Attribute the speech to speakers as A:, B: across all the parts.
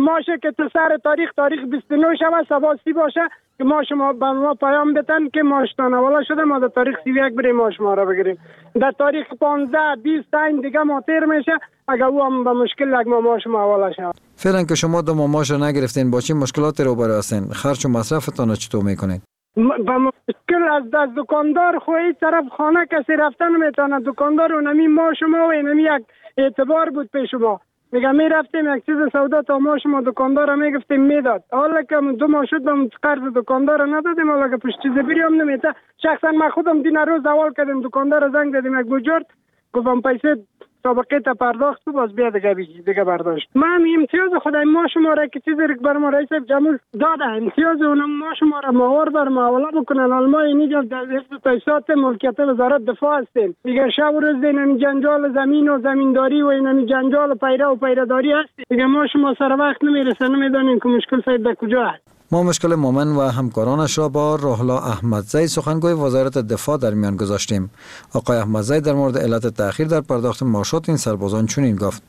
A: ماشه که تو سر تاریخ 29 شب سبا 30 باشه که ما شما به ما پیام بتن که ماشتان اولا شده ما در تاریخ 31 بریم ما شما را بگیریم. در تاریخ 15 20 این دیگه ما تیر میشه اگر او هم به مشکل لگ ما شما اولا شد.
B: فعلا که شما دو ماش را نگرفتین با چی مشکلات روبرو هستین؟ خرج و مصرفتون را چطور میکنید؟
A: با مشکل از دکاندار خوی طرف خانه کسی رفتن میتونه. دکاندار اونمی ما شما و اینمی یک اعتبار بود پیش ما. میگم میرفتیم یک چیز سودا تا ما شما دکاندار را میگفتیم میداد. حالا که 2 ماه شد به قرض دکاندار را ندادیم. حالا که پشت چیز بریم نمیده. شخصا ما خودم دین روز اول کردیم دکاندار را زنگ دادیم یک بجرد گفتم پیسه سابقه تا پرداخت تو باز بیا دیگه برداشت. من امتیاز خدای ما شما را که چیزی رو بر ما رئیس جمهور داده امتیاز اونم ما شما را ماور بر معامله بکنن. حالا ما اینجا در حفظ تاسیسات ملکیت وزارت دفاع هستیم. دیگه شب و روز این جنجال زمین و زمینداری و این جنجال پیراداری هست. دیگه ما شما سر وقت نمیرسه نمیدونیم که مشکل سید در کجا است.
B: ما مشکل مومن و همکارانش را با روحلا احمدزی سخنگوی وزارت دفاع در میان گذاشتیم. آقای احمدزی در مورد علت تأخیر در پرداخت معاشات این سربازان چنین گفت: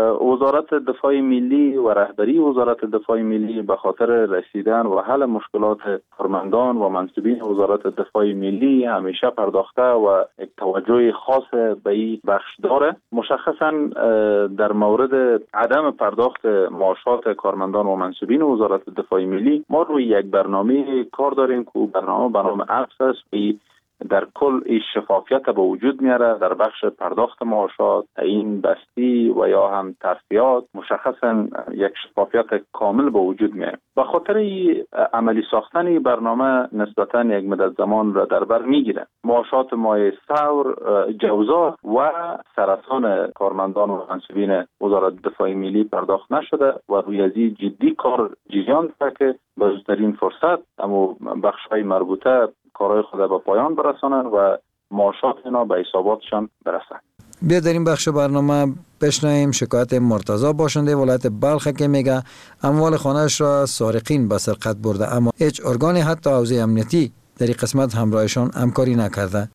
C: وزارت دفاع ملی و رهبری وزارت دفاع ملی به خاطر رسیدن و حل مشکلات کارمندان و منصبین وزارت دفاع ملی همیشه پرداخته و یک توجه خاص به این بخش داره. مشخصا در مورد عدم پرداخت معاشات کارمندان و منصبین وزارت دفاع ملی ما روی یک برنامه کار داریم که برنامه عکس است در کل این شفافیت به وجود میاره در بخش پرداخت معاشات، تعیین بستی و یا هم ترفیعات. مشخصا یک شفافیت کامل به وجود میاره. به خاطر عملی ساختن برنامه نسبتا یک مدت زمان را در بر میگیره. معاشات مایه ثور، جوزا و سرطان کارمندان و منصبین وزارت دفاع ملی پرداخت نشده و روی از جدی کار جریان داره که به زودترین فرصت اما بخش‌های مربوطه کارهای خود به پایان برسانند و معاشات اینا به حساباتشان برسند.
B: بیا در این بخش برنامه بشنویم شکایت مرتضی باشنده ولایت بلخ که میگه اموال خانه‌اش را سارقین به سرقت برده اما هیچ ارگانی حتی حوزه امنیتی در این قسمت همراهشان همکاری نکرده.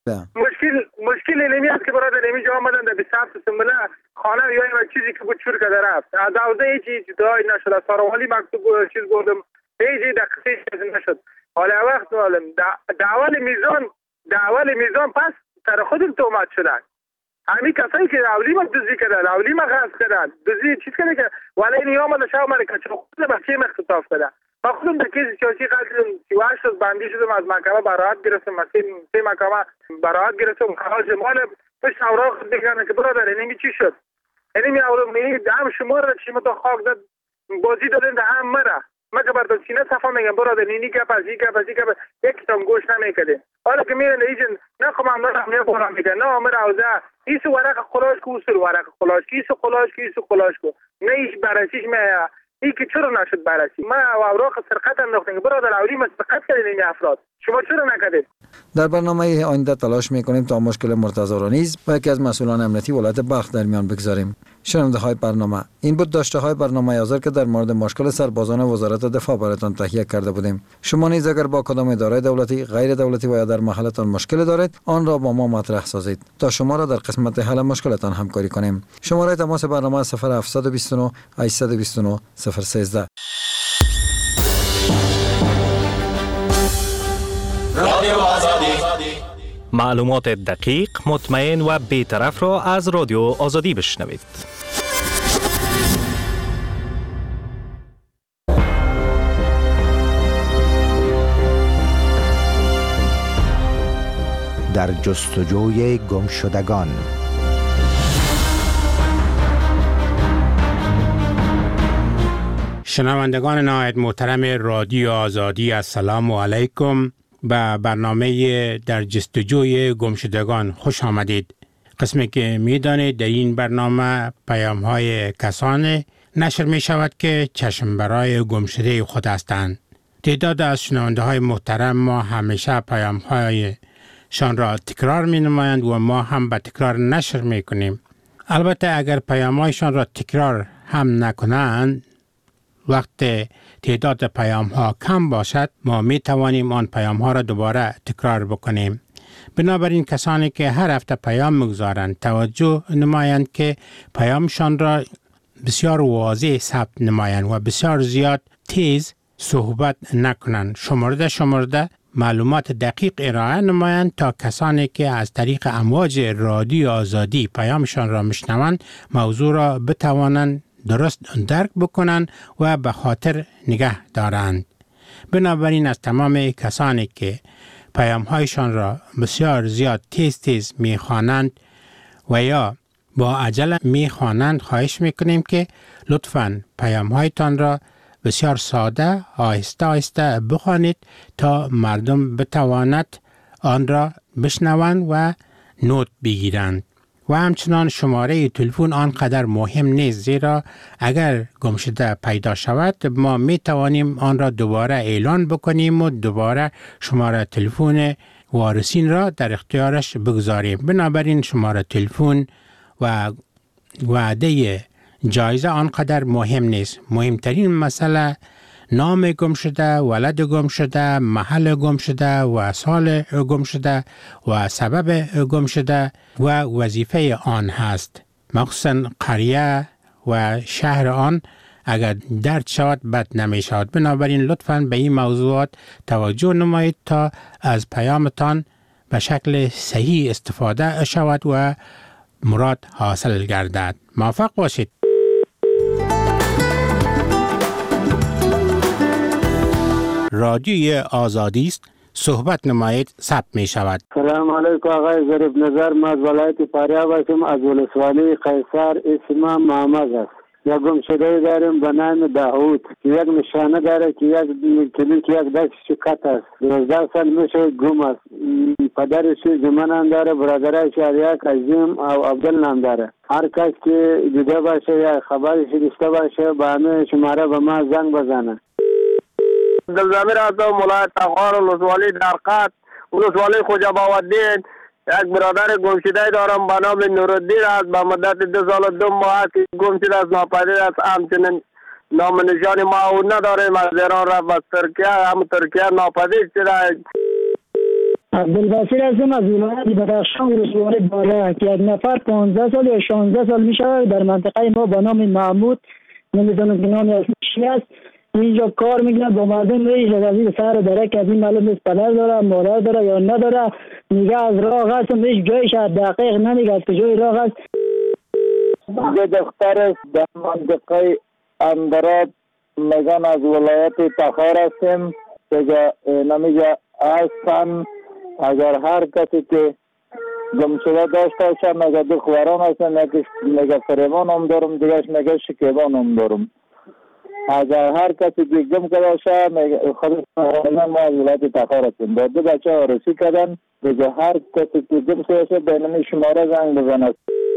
D: مشکل اینمی است که برادر اینجا آمدن در 27 سنبله خانه یا این چیزی که بود چور کرده رفت. از حوزه هیچ دعای نشد. از ساروالی مکتوب چیز بردم هیچ دقیقی چیز نشد. حالا وقت معلم دعوال میزان پس سر خودم تومت شدن. همین کسایی که اولی ما دزدی کردن، اولی ما غصب کردن، دزدی چیز کرده که ولی این آمده شب من که خود بچه مختصاف کرده. من خودم در کیس سیاسی قتل 38 روز بندی شدم از محکمه براحت گرفتم. سه محکمه براحت گرفتم. خلاص مال پس اوراق دیگه که برادر اینمی چی شد؟ اینمی اوراق هم شما را چی متا خاک داد بازی دادن ده هم مره. ما که بردم سینه صفا میگم برادر اینی گپ از یک کتاب گوش نمیکرده. حالا که میرن ایجن نه خمام نه بارم میگه نه امر اوزا ایسو ورق خلاص کو سر ورق خلاص کیسو خلاص کو نه ایش بررسیش میا ای که چرا نشد بررسی ما اوراق سرقت انداختن برادر اولی ما سرقت کردین این افراد شما چرا نکردید؟
B: در برنامه آینده تلاش میکنیم تا مشکل مرتضی را نیز با یکی از مسئولان امنیتی ولایت بلخ در میان بگذاریم. شنونده های برنامه، این بود داشته های برنامه حاضر که در مورد مشکل سربازان وزارت دفاع براتان تهیه کرده بودیم. شما نیز اگر با کدام اداره دولتی، غیر دولتی و یا در محلتان مشکل دارید آن را با ما مطرح سازید تا شما را در قسمت حل مشکلتان همکاری کنیم. شماره تماس برنامه 0729 829 013.
E: رادیو آزادی، معلومات دقیق، مطمئن و بی‌طرف را از رادیو آزادی بشنوید.
F: در جستجوی گمشدگان.
G: شنوندگان نهایت محترم رادیو آزادی، السلام علیکم. به برنامه در جستجوی گمشدگان خوش آمدید. قسمی که میدانید در این برنامه پیام های کسانی نشر می شود که چشم برای گمشده خود هستند. تعداد از شنونده های محترم ما همیشه پیام های شان را تکرار می نمایند و ما هم به تکرار نشر می کنیم. البته اگر پیام هایشان را تکرار هم نکنند، وقت تعداد پیام ها کم باشد ما می توانیم آن پیام ها را دوباره تکرار بکنیم. بنابراین کسانی که هر هفته پیام میگذارند توجه نمایند که پیامشان را بسیار واضح ثبت نمایند و بسیار زیاد تیز صحبت نکنند. شمرده معلومات دقیق ارائه نمایند تا کسانی که از طریق امواج رادیو آزادی پیامشان را میشنوند موضوع را بتوانند درست درک بکنند و به خاطر نگه دارند. بنابراین از تمام کسانی که پیام‌هایشان را بسیار زیاد تیز می‌خوانند و یا با عجله می‌خوانند خواهش می‌کنیم که لطفاً پیام‌هایتان را بسیار ساده آهسته بخوانید تا مردم بتواند آن را بشنوند و نوت بگیرند. و همچنان شماره تلفن آنقدر مهم نیست، زیرا اگر گم شده پیدا شود ما می توانیم آن را دوباره اعلان بکنیم و دوباره شماره تلفن وارثین را در اختیارش بگذاریم. بنابراین شماره تلفن و وعده جایزه آنقدر مهم نیست. مهمترین مسئله نام گم شده، ولد گم شده، محل گم شده و سال گم شده و سبب گم شده و وظیفه آن هست. مخصوصا قریه و شهر آن اگر درد شود بد نمی شود. بنابراین لطفاً به این موضوعات توجه نمایید تا از پیامتان به شکل صحیح استفاده شود و مراد حاصل گردد. موفق باشید. رادیوی آزادی است. صحبت نمایید ثبت می شود.
H: سلام علیکم آقای ظریف نظر. من از ولایت فاریاب هستم، از ولسوالی قیصر. اسمم محمد است. یک گم شده داریم به نام داوود که یک نشانه داره که یک دست شکست است. 12 سال میشه گم است. پدرش جمعه نام داره، برادرش علیک عظیم او عبدال نام داره. هر کس که دیده باشه یا خبرش داشته باشه به همه شماره به ما زنگ بزنه.
D: دلزمیر هستم، ولایت افغان، ولسوالی درقد، ولسوالی خوجاباودین. یک برادر گمشده دارم به نام نورالدین است. به مدت 2 سال 2 ماه است که گم شده است، ناپدید است. همچنین نام نشان ما او نداریم. از ایران رفت به ترکیه، هم ترکیه ناپدید شده.
A: عبدالبصیر هستم از ولایت بدخشان، ولسوالی بالا که یک نفر 15 سال یا 16 سال می شود در منطقه ما به نام محمود، نمیدونم که نام اصلیش است، اینجا کار میکنه با مردم. ریش از این سر داره که از این معلوم نیست پدر داره مادر داره یا نداره. میگه از راه هستم، هیچ جایش دقیق نمیگه از کجای راه هست.
H: یه دختر در منطقه اندراب میگن از ولایت تخار هستیم که نمیگه هستن. اگر هر کسی که گم شده داشته باشه میگه 2 خواران هستن، یکیش میگه فریبان هم دارم، دیگهش میگه شکیبان هم دارم. اگر هر کسی که گم کرده باشه خود ما از ولایت تخار هستیم. با 2 بچه آرسی کردن دیگه هر کسی که گم شده باشه بینمی شماره زنگ بزند.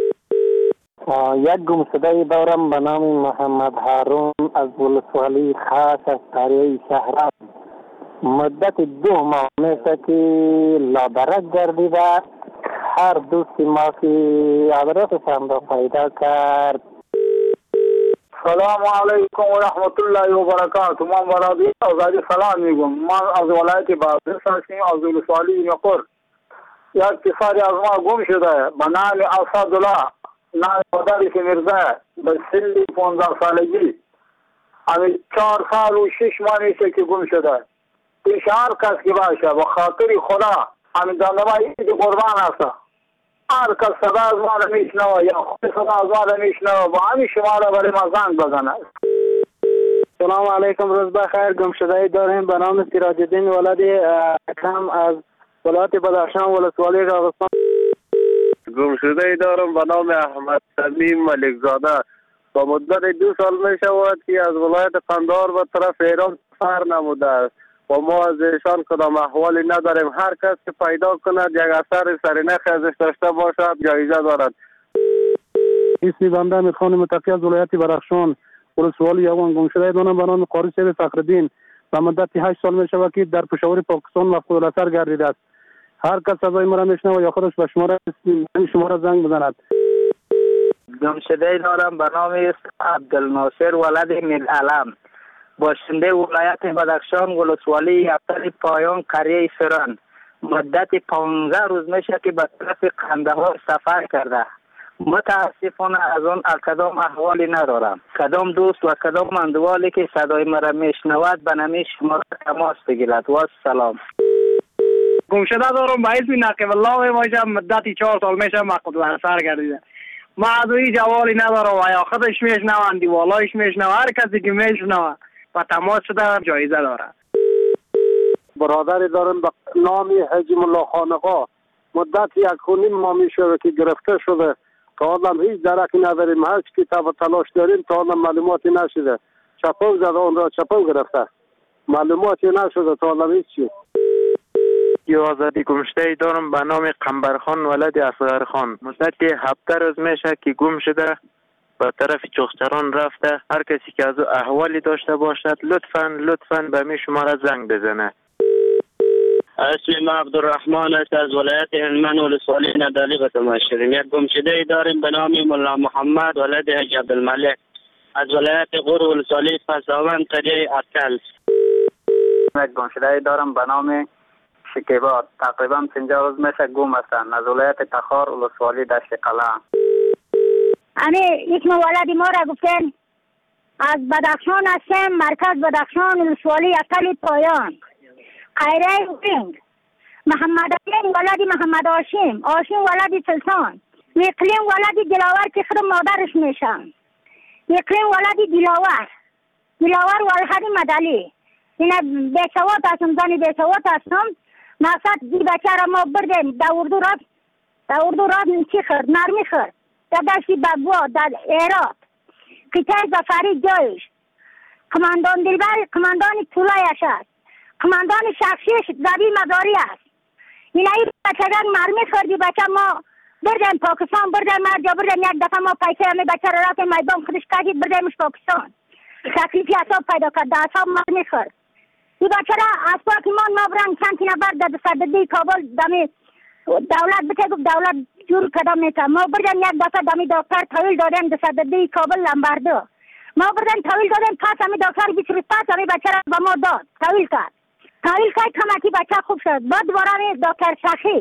I: یک گم شده دارم به نام محمد هارون از ولسوالی خاص از قریه شهران. مدت 2 ماه میشه که لادرک گردیده. هر دوست ما که آدرسشان را پیدا کرد.
D: سلام علیکم و رحمت الله و برکاته. من به رادیو آزادی سلام میگم. من از ولایت بادغیس هستم، از ولسوالی نقر. یک پسری از ما گم شده به نام اسدالله، نام پدرش میرزا، به سن 15 سالگی. همین 4 سال و 6 ماه میشه که گم شده. پیش هر کس که باشه به خاطر خدا همین دندما عید قربان هست. هر کس صدا از ما را میشنوه یا خود صدا از ما را میشنوه با همین شما را برای ما زنگ بزنه.
H: سلام علیکم، روز بخیر. گم شده داریم به نام سراج الدین ولد اکرم از ولایت بدخشان، ولسوالی راغستان.
D: گم شده دارم به نام احمد تمیم ملک زاده. با مدت 2 سال می شود که از ولایت قندهار به طرف ایران سفر نموده است و ما از ایشان کدام احوالی نداریم. هر کس که پیدا کند یک اثر سرینخ ازش داشته باشد جایزه دارد.
H: اسمی بنده امید خان متقی از ولایت بدخشان، ولسوالی یوان. گم شده دارم به نام قاری صاحب فخرالدین. به مدت 8 سال می شود که در پشاور پاکستان مفقود الاثر گردیده است. هر کس صدای ما را میشنوه یا خودش به شماره زنگ بزند.
I: گم شده دارم به نام عبدالناصر ولد میرعلم، باشنده ولایت بدخشان، ولسوالی یفتل پایان، قریه سران. مدت 15 روز میشه که به طرف قندهار سفر کرده. متاسفانه از اون کدام احوالی ندارم. کدام دوست و کدام اندوالی که صدای مرا میشنود به نمی شما تماس بگیرد. و سلام.
J: گمشده دارم به اسم نقیب الله باشم. مدتی 4 سال میشه مقصود و سر گردیده. ما از هیچ جوالی ندارم و یا خودش میشنوند دیوالایش میشنوند. هر کسی که میشنوند و تماس شده جایزه داره.
K: برادری دارم به نام حجم الله خانقا. مدت 1.5 ماه میشه که گرفته شده. تا حالا هیچ درکی نداریم. هر چی کتاب تلاش داریم تا حالا معلوماتی نشده. چپاو زده اون را چپاو گرفته. معلوماتی نشده تا حالا هیچی.
L: یو آزادی گمشده دارم به نام قنبرخان ولد اصغر خان. مدت 7 روز میشه که گم شده. به طرف چوخچران رفته. هر کسی که از او احوالی داشته باشد لطفاً به می شماره زنگ بزنه.
M: اسم ما عبدالرحمن است از ولایت هلمند ولسوالی ندالی به تماشیریم. یک گمشده داریم به نام ملا محمد ولد حج عبدالملک از ولایت غور ولسوالی پساوند قریه اکل.
I: یک گمشده دارم به نام شکیبات. تقریبا 50 روز میشه گم هستند از ولایت تخار ولسوالی دشت قلعه.
N: یک ولدی ما را گفتن از بدخشان هستیم. مرکز بدخشان ولسوالی اکل پایان. خیره وینگ محمد علیم ولدی محمد هاشم ولدی سلطان. اقلیم ولدی دلاور که خود مادرش میشن. اقلیم ولدی دلاور ولدی مدلی. این بیسوات هستم. زنی بیسوات هستم. مقصد دی بچه را ما بردیم در اردو راد چی خرد نرمی خرد در دستی بگوا در ایراد قطعه زفری جایش کماندان دلبر کماندان طولایش است. کماندان شخصیش زبی مداری است. این ای بچه مرمی خوردی بچه ما بردیم پاکستان بردیم مرجا بردیم. یک دفعه ما پیسه همی بچه را رفتیم میدان خودش کردید بردیمش پاکستان. تکلیفی اصاب پیدا کرد در اصاب مرمی خورد. این بچه را از پاکیمان ما برن چند تی نفر در صددی کابل دمی دولت بچه گفت دولت جور کدام میتن. ما بردیم یک دفعه دمی دکتر طویل دادیم در صددی کابل لنبردو. ما بردیم طویل دادیم پس همی دکتر 20 روز پس همی بچه را به ما داد. طویل کرد کمکی بچه خوب شد. بعد دوباره دکتر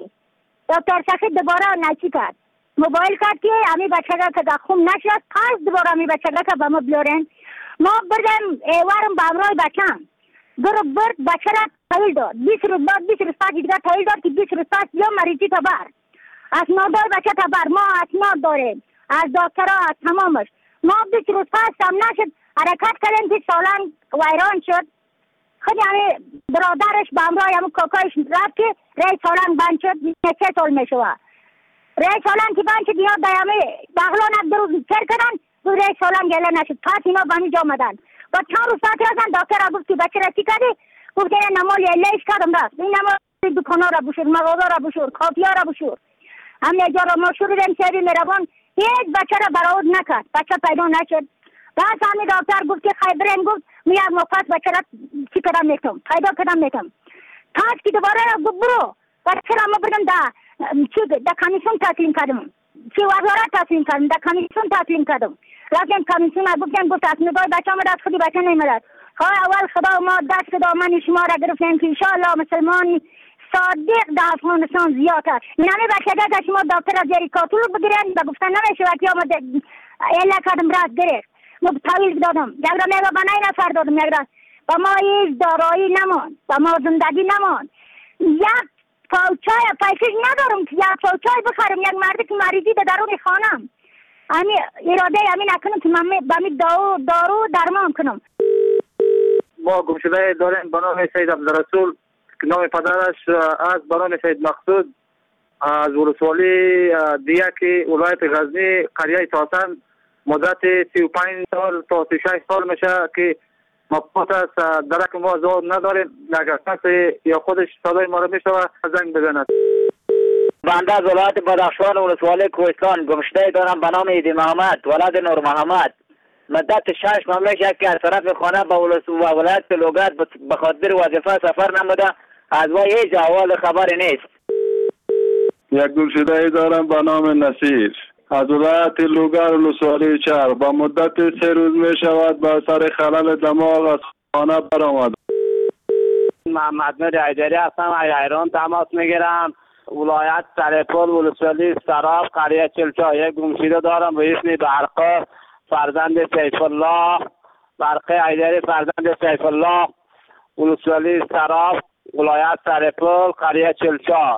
N: شخی دوباره نچی کرد. موبایل کرد که همی بچه را که خوب نشد پس دوباره همی بچه را که به ما بیارن. ما بردیم ایوارم به امرای بچه هم برد بچه را طویل داد. 20 روز بعد 20 روز پس دیگر طویل داد که 20 روز پس یا مریضی تبر اسناد دار بچه تبر. ما اسناد داریم از دکترها از تمامش. ما 20 روز پس هم نشد حرکت کردیم که سالان ویران شد. خود همه برادرش به امرای همه کاکایش رفت که رای سالان بند شد. 3 سال میشوه رای سالان که بند شد. اینا در همه بغلان دو روز سر کردن دو رای سالان گله نشد. پس اینا به همین جا آمدن. با 4 روز پس رفتن دکتر را گفت که بچه را چی کردی؟ گفت این نمال لیش کردم رفت. این نمال دکانا را بشور مغازه را بشور کافیا را بشور همه جا را ما شروعیم سیبی میروان. هیچ بچه را برآورد نکرد. بچه پیدا نشد. بعد همین دکتر گفت که خیبرین گفت یک مفت بچه را چی کردم میتونم پیدا کردم میتونم. پس که دوباره گفت برو بچه را ما بردم در کمیسیون تسلیم کردم. چی وزارت تسلیم کردم در کمیسیون تسلیم کردم. رفتیم کمیسیون گفت تصمیمگاه بچه آمد از خودی بچه نیمدد. اول خدا ما دست خدا من شما را گرفتیم که انشاءالله مسلمان صادق در افغانستان زیاد است. نمی بچه که شما دکتر از زیر کاتول بگیرن و گفتن نمیشه وقتی آمد ایلا کردم رفت گرفت. ما طویل دادم یک را میگه به 9 نفر دادم. یک را با ما هیچ دارایی نمان با ما زندگی نمان. یک پاوچای پیسش ندارم که یک پاوچای بخرم. یک مردی که مریضی در درون خانم امی اراده امی نکنم که من بامی دارو درمان کنم.
J: ما گمشده داریم به نام سید عبدالرسول که نام پدرش از به نام سید مقصود از ولسوالی دیکی ولایت غزنی قریه تاسن. مدت 35 سال تا 36 سال میشه که ما پس از درک ما زود نداریم. اگر کسی یا خودش صدای ما رو میشنوه زنگ بزند.
O: بنده از ولایت بدخشان ولسوالی کوهستان گمشده دارم به نام ایدی محمد ولد نور محمد. مدت 6 ماه میشه که از طرف خانه به ولایت لوگت به خاطر وظیفه سفر نموده. از وی هیچ احوال خبری نیست.
P: یک گمشده دارم به نام نصیر از ولایت لوگر ولسوالی چهار. با مدت 3 روز می شود با سر خلل دماغ از خانه برآمد.
Q: محمد نور ایدری هستم. از ایران تماس میگیرم.
J: ولایت سرپل ولسوالی سراب قریه چلچا. یک گمشده دارم به اسم برقه فرزند سیف الله، برقه ایدری فرزند سیف الله، ولسوالی سراب ولایت سرپل قریه چلچا.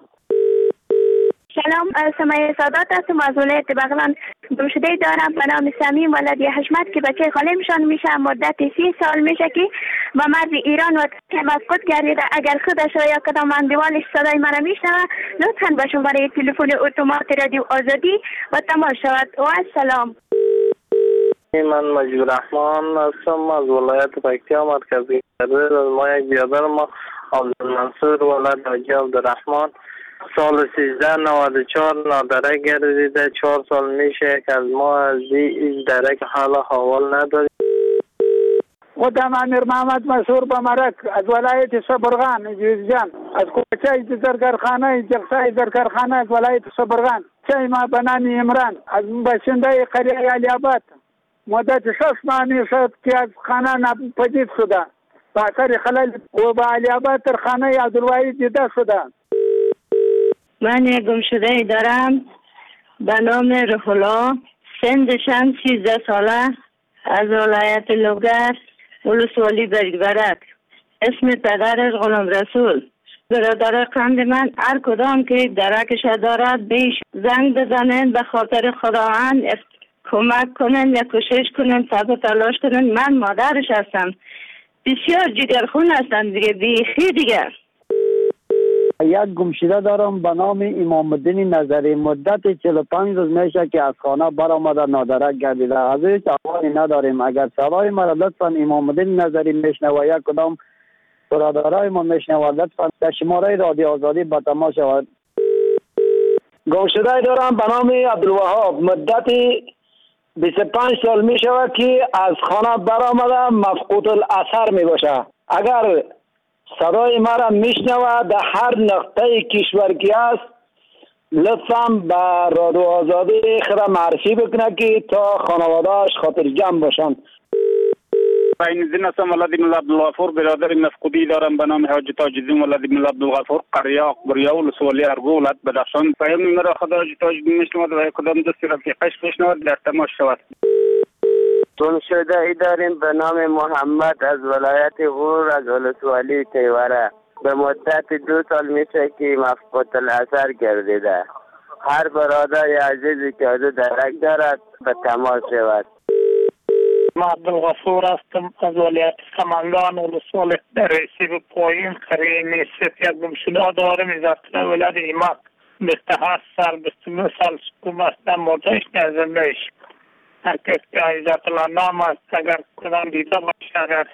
Q: سلام، سمیه سادات هستم از ولایت بغلان. گمشده دارم به نام سمیم ولدی حشمت که بچه خاله‌مشان میشه. مدت 30 سال میشه که به مرز ایران و مفقود گردیده. اگر خودش را یا کدام اندوالش صدای مرا میشنوه لطفاً به شماره تلفن اتومات رادیو آزادی و تماس شود. و سلام.
I: من مجید الرحمن هستم از ولایت پکتیا مرکزی. از ما یک بیادر ما عبدالمنصور ولد حاجی عبدالرحمن سال 1394 نادره گردیده. 4 سال میشه که از ما از این درک حال حوال نداریم.
H: خودم امیر محمد مسعود بمرک از ولایت صبرغان جوزجان، از کوچه زرگرخانه جقصه زرگرخانه از ولایت صبرغان. چای ما به نام عمران از باشنده قریه علی آباد. مدت 6 ماه میشد که از خانه ناپدید شده. با اثر خلل و به علی آباد تر خانه عبدالواحد دیده شده.
R: من یک گمشده دارم به نام روح الله، سنشم 13 ساله، از ولایت لوگر ولسوالی برگ. اسم پدرش غلام رسول. برادر قند من هر کدام که درکش دارد بیش زنگ بزنن، به خاطر خداوند کمک کنن یا کوشش کنن، تب تلاش کنن. من مادرش هستم، بسیار جگرخون هستم دیگه، بیخی دیگه.
S: یک گمشده دارم به نام امام الدین نظری. مدت 45 روز میشه که از خانه برآمده نادرک گردیده. از هیچ احوالی نداریم. اگر صدای ما لطفا امام الدین نظری میشنوه یا کدام برادرای ما میشنوه لطفا در شماره رادیو آزادی با تماس شود.
T: گمشده دارم به نام عبدالوهاب. مدت 25 سال میشه که از خانه برآمده مفقود الاثر میباشه. اگر صدای مرا میشنوه در هر نقطه کشور که است لطفاً به رادیو آزادی خدا معرفی بکنه که تا خانواده‌اش خاطر جمع باشند.
U: عین‌الدین هستم ولد مولا عبدالغفور. برادر مفقودی دارم به نام حاجی تاج‌الدین ولد مولا عبدالغفور، قریه اقبریا ولسوالی ارگو ولایت بدخشان. پیام مرا خدا حاجی تاج‌الدین میشنود و کدام دوستی رفیقش میشنود در تماس شود.
V: گمشده ای داریم به نام محمد از ولایت غور از ولسوالی تیوره. به مدت 2 سال میشه که مفقود الاثر گردیده. هر برادر عزیزی که از درک دارد به تماس شود.
W: ما عبدالغفور هستم از ولایت سمنگان ولسوالی در رسیب پایین قریه میست. یک گمشده دارم از ولایت ایماق. 27 سال 29 سال سکوم هستم. مردش نزندهش هر کس که عزت الله نام است اگر کدام دیده باشه. اگر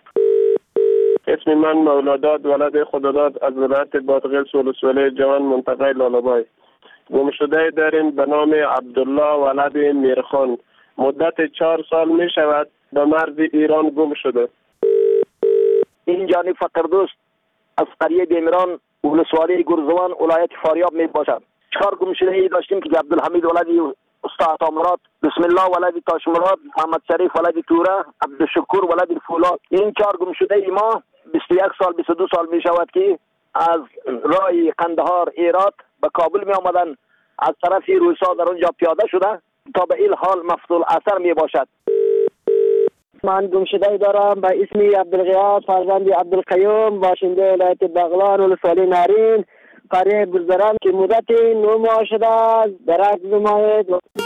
P: اسم من مولاداد ولد خداداد از ولایت بادغیس ولسوالی جوان منطقه لالابای. گمشده داریم به نام عبدالله ولد میرخان. مدت 4 سال می شود به مرز ایران گم شده.
T: این جانی فقردوست از قریه بیمران ولسوالی گرزوان ولایت فاریاب می باشد. 4 گمشده ای داشتیم که عبدالحمید ولد استاد عطامراد، بسم الله ولد تاشمراد، محمد شریف ولد توره، عبدالشکور ولد فولاد. این 4 گمشده ای ما 21 سال 22 سال می شود که از راه قندهار ایرات به کابل می آمدن، از طرف روسا در اونجا پیاده شده تا به این حال مفصول اثر می باشد.
V: من گمشده دارم به اسم عبدالغیاث فرزند عبدالقیوم، باشنده ولایت بغلان ولسوالی نارین قریه گلزران که مدت 9 ماه شده درک نماید.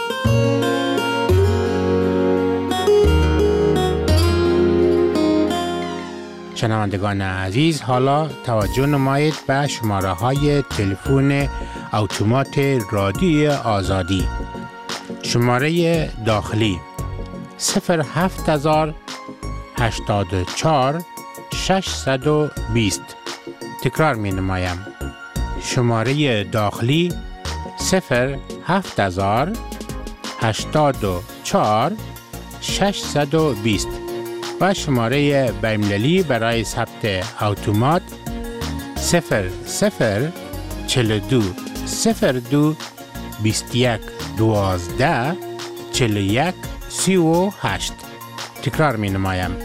G: شنوندگان عزیز، حالا توجه نمایید به شماره های تلفن اتومات رادیو آزادی. شماره داخلی 07000 84 620. تکرار می نمایم. شماره داخلی 07000 84 620 و شماره بین‌المللی برای ثبت اتومات 0042 02 21 12 41 38. تکرار می نمایم.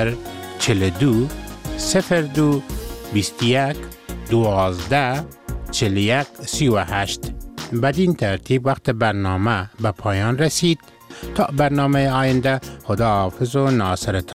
G: 0042 02 21 12 41 38. بدین ترتیب وقت برنامه به پایان رسید. تا برنامه آینده، خداحافظ و ناصرتان.